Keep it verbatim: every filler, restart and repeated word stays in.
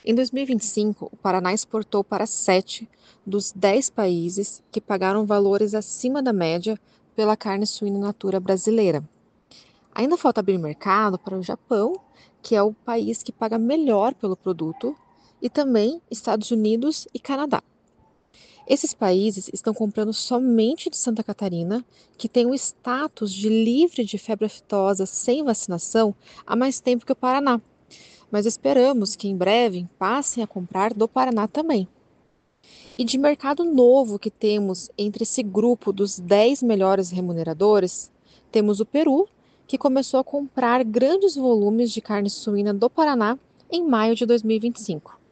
Em dois mil e vinte e cinco, o Paraná exportou para sete dos dez países que pagaram valores acima da média pela carne suína in natura brasileira. Ainda falta abrir mercado para o Japão, que é o país que paga melhor pelo produto, e também Estados Unidos e Canadá. Esses países estão comprando somente de Santa Catarina, que tem o status de livre de febre aftosa sem vacinação há mais tempo que o Paraná. Mas esperamos que em breve passem a comprar do Paraná também. E de mercado novo que temos entre esse grupo dos dez melhores remuneradores, temos o Peru, que começou a comprar grandes volumes de carne suína do Paraná em maio de dois mil e vinte e cinco.